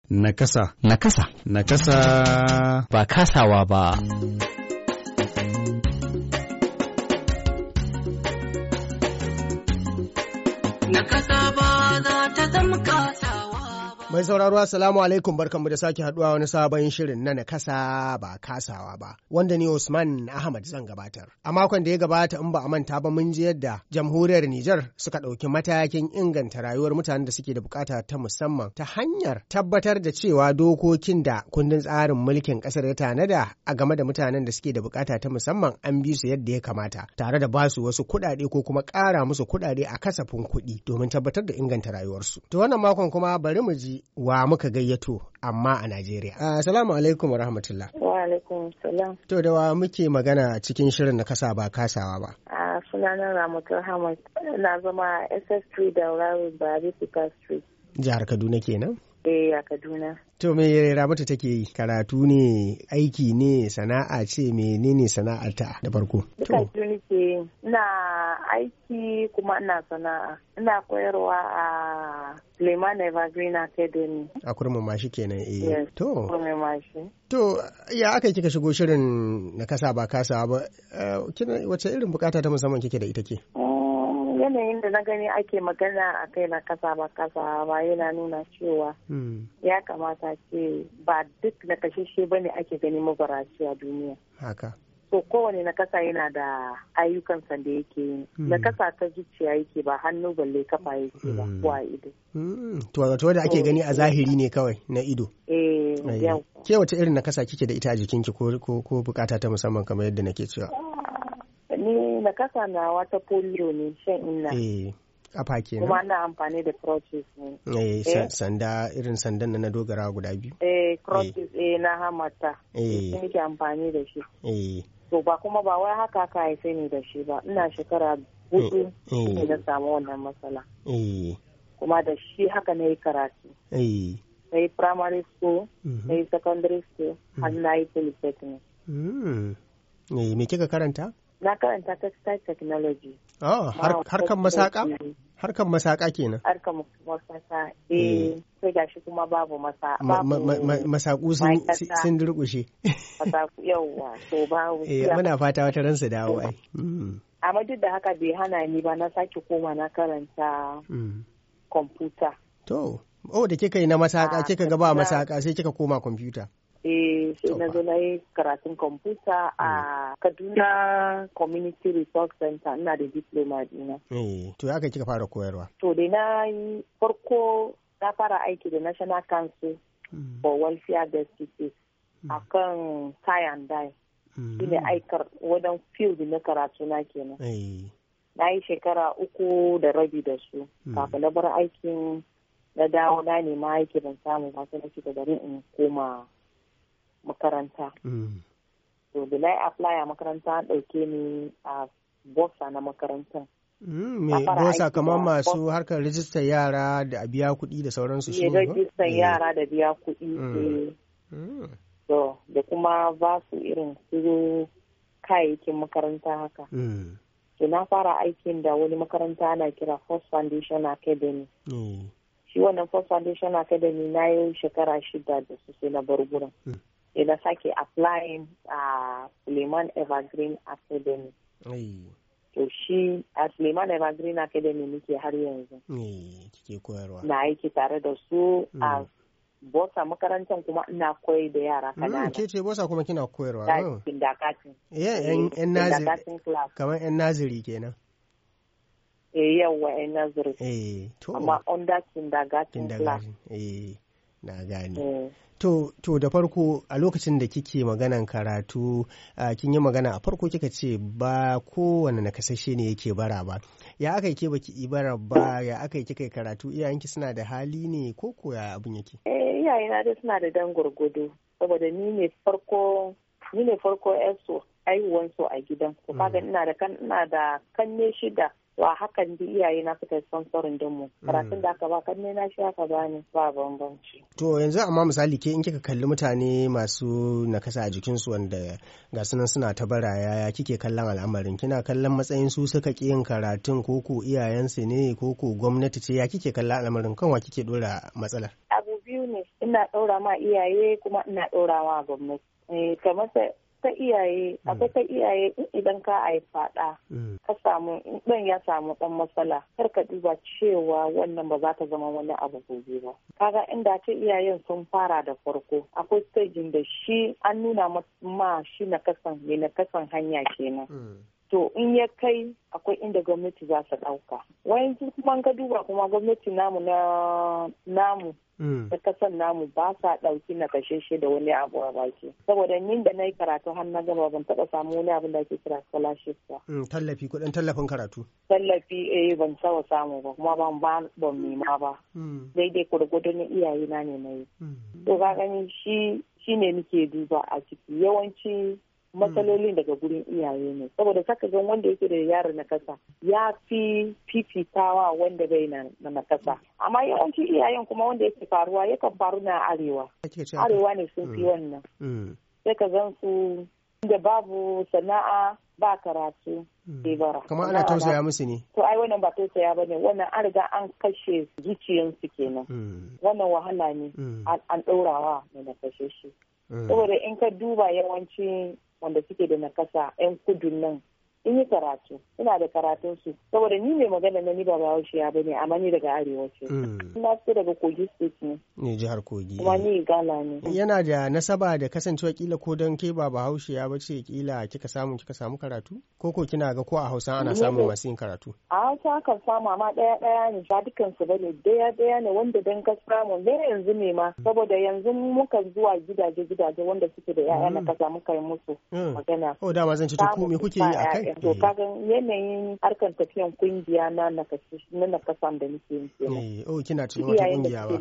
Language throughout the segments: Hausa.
Nakasa. Nakasa. Nakasa. Ba kasawa ba. Nakasa ba za ta zama kasawa ba. Mai sauraro assalamu alaikum, barkanmu da sake haduwa wani sabon shirin na nakasa ba kasawa ba, wanda ni Usman Ahmad zan gabatar. A makon da ya gabata, in ba a manta ba, mun ji yadda jamhuriyar Nijar suka ɗauki matakin inganta rayuwar mutanen da suke da bukata ta musamman ta hanyar tabbatar da cewa dokokin da kundin tsarin mulkin ƙasar ya tanada a game da mutanen da suke da bukata ta musamman an bi su yadda ya kamata, tare da basu wasu kuɗaɗe ko kuma ƙara musu kuɗaɗe a kasafin kuɗi domin tabbatar da inganta rayuwarsu. To wannan makon kuma bari mu ji wa muka gayyato amma a Najeriya. Assalamu alaikum wa rahmatullah. Wa alaikum salam. To da wa muke magana cikin shirin na kasa ba kasawa ba? Sunana Ramatu Ahmad, na zama SS3 da Rawi Bari Pika Street. Jihar Kaduna kenan? A Kaduna. To me Ramatu take yi? Karatu ne, aiki ne, sana'a ce, menene sana'ar ta da farko? Duka biyu ke, ina aiki kuma ina sana'a. Ina koyarwa a Suleiman Evergreen Academy. A Kurmin Mashi kenan eh. Yes, to. Kurmin Mashi. To ya aka kika shigo shirin na kasa ba kasawa ba? Wace irin bukata ta musamman kike da ita ke? Yanayin da na gani ake magana a kai na kasa ba yana nuna cewa ya kamata ce ba duk na kashishe ba ne ake gani mabaraci a duniya. Haka. So kowane na kasa yana da ayyukansa da yake yi. Na kasa ta zuciya yake ba hannu balle kafa yake ba ko a ido. To da ake gani a zahiri ne kawai na ido. Yau. Ke wace irin na kasa kike da ita a jikinki ko bukata ta musamman kamar yadda nake cewa? Ni na kasa na wata polio ne shan inna. Kafa kenan. Kuma ana amfani da crutches ne. Sanda irin sandan na dogara guda biyu. Crutches na hamata. Shi nake amfani da shi. To ba kuma ba wai haka ka haife ni da shi ba. Ina shekara 4 ne na samu wannan matsala. Kuma da shi haka na yi karatu. Na yi primary school, na yi secondary school, har na yi polytechnic. Me kika karanta? Na karanta textile technology. Harkan masaka? Harkan masaka kenan. Harkan masaka. Sai gashi kuma babu masaka. Masaku sun durƙushe. Masaku yauwa, to babu. Muna fata wata ran su dawo ai. Amma duk da haka bai hana ni ba, na sake koma na karanta kwamfuta. To, da kika yi na masaka, kika ga ba masaka sai kika koma kwamfuta. Sai na zo na yi karatun kwamfuta a Kaduna Community Resource Center, ina da diploma dina. To ya kai kika fara koyarwa? To dai na yi farko na fara aiki da National Council for Welfare Justice a kan tie and dye. Shi ne aikar wadan field na karatu na kenan. Na yi shekara 3 da rabi da su. Kafin na bar aikin na dawo na nema aiki ban samu ba, sai na ci gaba in koma makaranta. So da na apply a makaranta an ɗauke ni a bosa na makarantar. Bosa kamar masu harkar rijistar yara da biya kuɗi da sauransu shi ne? Rijistar yara da biya kuɗi. So da kuma ba su irin su kayayyakin makaranta haka. So na fara aikin da wani makaranta ana kira First Foundation Academy. Shi wannan First Foundation Academy na yi shekara 6 da su sai na bar gurin. Da sake applying a Suleiman Evergreen Academy. To shi a Suleiman Evergreen Academy nake har yanzu. Kike koyarwa. Na aiki tare da su a bosa makarantar kuma ina koyar da yara kanana. Ke ce bosa kuma kina koyarwa? Kindakatin. Yan naziri. Kamar yan naziri kenan. Yawwa yan naziri. Amma under kindergarten class. Na gane. To da farko a lokacin da kike maganan karatu kin yi magana a farko kika ce ba kowane nakasashe ne yake bara ba. Ya aka yi ke baki ibara ba, ya aka yi kika karatu, iyayenki suna da hali ne ko koya abin yake? Iyayena dai suna da dan gurgudu saboda ni ne farko yaso aiwuwan su a gidan. Ko kaga ina da kanne 6. Wa hakan da iyaye na suka sponsorin din mu karatun da aka ba kanne na shi aka bani ba bambanci. To yanzu amma misali ke in kika kalli mutane masu nakasa a jikin su wanda ga sunan suna ta bara, yaya kike kallon al'amarin? Kina kallon matsayin su suka ki yin karatun ko iyayensu ne ko gwamnati ce? Ya kike kallon al'amarin, kan wa kike dora matsalar? Abu biyu ne, ina ɗora ma iyaye kuma ina ɗora ma gwamnati. Kamar ta iyaye, akwai ta iyaye idan ka haifa ɗa, ka samu ɗan ya samu ɗan matsala, kar ka duba cewa wannan ba za ta zama wani abu gobe ba. Kaga inda ce iyayen sun fara da farko, akwai stajin da shi an nuna ma shi na kasan hanya kenan. To in ya kai akwai inda gwamnati za su ɗauka. Wayan kuma ka duba kuma gwamnati namu da kasan namu ba sa ɗauki na kasheshe da wani abu a baki. Saboda ni da na yi karatu har na gaba ban taɓa samu wani abin da ake kira scholarship ba. Tallafi, kuɗin tallafin karatu. Tallafi ban sawa samu ba kuma ban nema ba. Daidai gwargwado na iyaye na ne na yi. To ka gani shi ne muke duba a ciki yawanci matsalolin daga gurin iyaye ne saboda saka gan wanda yake da yaro na kasa ya fi fifitawa wanda bai na kasa amma yawanci iyayen kuma wanda yake faruwa yakan faru na arewa ne sun fi wannan sai ka gan su da babu sana'a ba karatu sai bara kamar ana tausaya musu ne to ai wannan ba tausaya bane wannan an riga an kashe zuciyansu kenan wannan wahala ne an ɗaurawa ne na kashe shi saboda in ka duba yawanci wanda suke da nakasa 'yan kudun nan in yi karatu ina da karatun su saboda ni mai magana na ni ba Bahaushiya bane amma ni daga arewa ce ina fito daga Kogi state ne jihar Kogi kuma ni Gala ne yana da nasaba da kasancewa kila ko don ke ba Bahaushiya ba ce kila kika samu karatu ko kina ga ko a Hausa ana samun masu yin karatu a Hausa kan samu amma daya ne ba dukan su bane daya ne wanda dan ka samu ne yanzu ne ma saboda yanzu muka zuwa gidaje wanda suke da yaya na kasa muka yi musu magana dama zan ci ku me kuke yi akai to kaga yanayin harkar tafiyan kungiya na nakasan da nake yin kenan kina cikin wata kungiya ba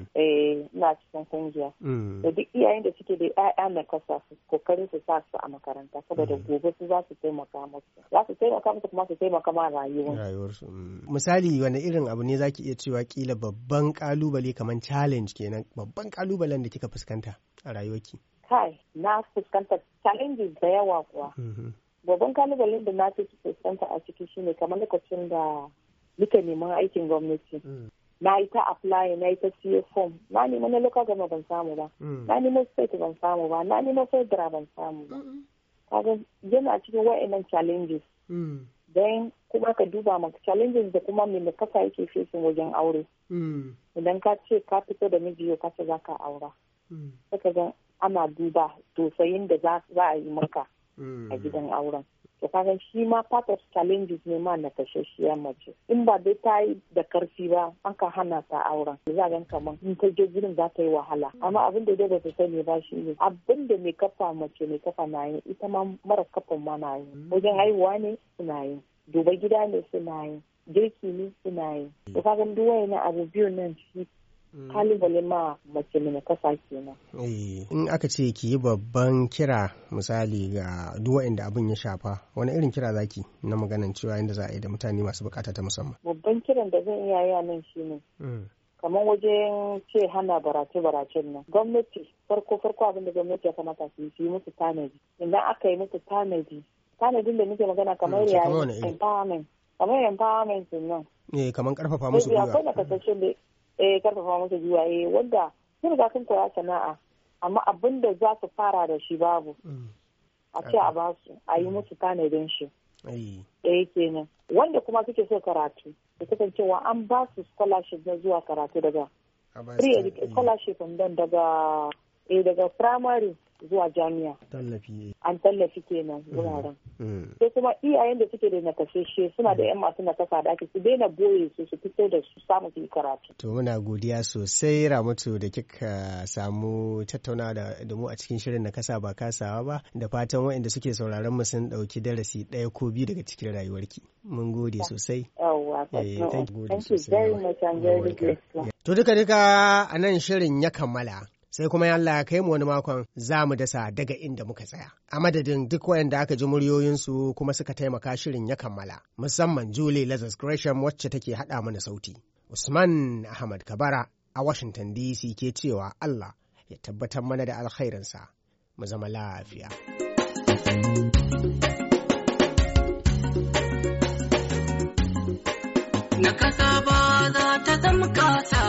ina cikin kungiya da duk iyayen da suke da ƴaƴa nakasa su kokarin su sa su a makaranta saboda gobe su za su taimaka musu kuma su taimaka ma rayuwarsu misali wani irin abu ne zaki iya cewa kila babban kalubale kamar challenge kenan babban kalubalen da kika fuskanta a rayuwarki kai na fuskanta challenges da yawa kuwa babban kalubalen da na fi fuskanta a ciki shine kamar lokacin da nika neman aikin gwamnati na yi ta apply na yi ta siya form na neman na local government ban samu ba na neman state ban samu ba na neman federal ban samu ba kaga yana cikin wa'annan challenges dan kuma ka duba maka challenges da kuma me kasa yake facing wajen aure idan ka ce ka fito da miji ka ce za ka aura saka ga ana duba tosayin da za a yi maka a gidan auren. To kaga shi ma part of challenges ne ma na kashashiyar mace. In ba dai ta yi da karfi ba an ka hana ta auren. Za ga kaman in ta je gurin za ta yi wahala. Amma abin da dai ba ta sani ba shi ne abin da mai kafa mace mai kafa na yi ita ma mara kafan ma na yi. Wajen haihuwa ne suna yi. Duba gida ne suna yi. Girki ne suna yi. To kaga duk wayannan abu biyu nan shi kalubale ma mace mai kasa kenan. In aka ce ki yi babban kira misali ga duk wanda abin ya shafa wani irin kira zaki na maganan cewa inda za a yi da mutane masu bukata ta musamman. Babban kiran da zan iya yi nan shine kamar wajen ce hana barace-baracen nan gwamnati farko abin da gwamnati ya kamata su yi musu tanadi idan aka yi musu tanadin da muke magana kamar empowerment nan kamar karfafa musu gwiwa akwai na kasashen da karfafa musu gwiwa wanda sun riga sun koya sana'a amma abin da za su fara da shi babu a ce a basu a yi musu tanadin shi kenan wanda kuma suke so karatu da kasancewa an ba su scholarship na zuwa karatu daga scholarship daga primary zuwa jami'a an tallafi kenan wuraren sai kuma iyayen da suke da nakasashe suna da yan masu nakasa da ake su daina boye su fito da su samu su yi karatu. To muna godiya sosai Ramatu da kika samu tattauna da mu a cikin shirin nakasa ba kasawa ba da fatan waɗanda suke sauraron mu sun ɗauki darasi ɗaya ko biyu daga cikin rayuwarki. Mun gode sosai. Thank you very much. I'm very grateful. To duka a nan shirin ya kammala. Sai kuma Allah ya kai mu wani makon za mu dasa daga inda muka tsaya. A madadin duk waɗanda aka ji muryoyinsu kuma suka taimaka shirin ya kammala, musamman Julie Lazarus Gresham wacce take haɗa mana sauti. Usman Ahmad Kabara a Washington DC ke cewa Allah ya tabbatar mana da alkhairinsa. Mu zama lafiya. Na kasa ba za ta zama kasa